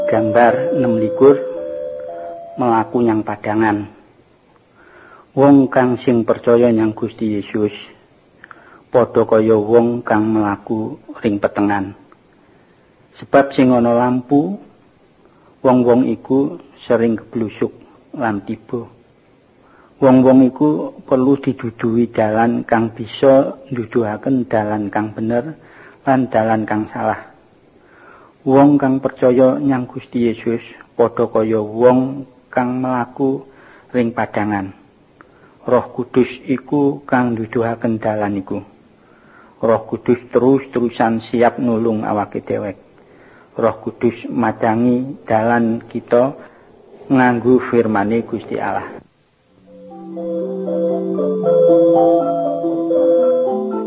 Gambar 26 melaku nyang padangan. Wong kang sing percaya nyang Gusti Yesus padha kaya wong kang melaku ring petengan. Sebab sing ana lampu, wong-wong iku sering keblusuk lan tiba. Wong-wong iku perlu diduduhi dalan kang bisa nduduhaken dalan kang bener lan dalan kang salah. Wong kang percaya nyang Gusti Yesus padha kaya wong kang mlaku ring padangan. Roh Kudus iku kang nduduhaken dalan iku. Roh Kudus terus-terusan siap nulung awake dhewek. Roh Kudus madangi dalan kita nganggo firman-E Gusti Allah.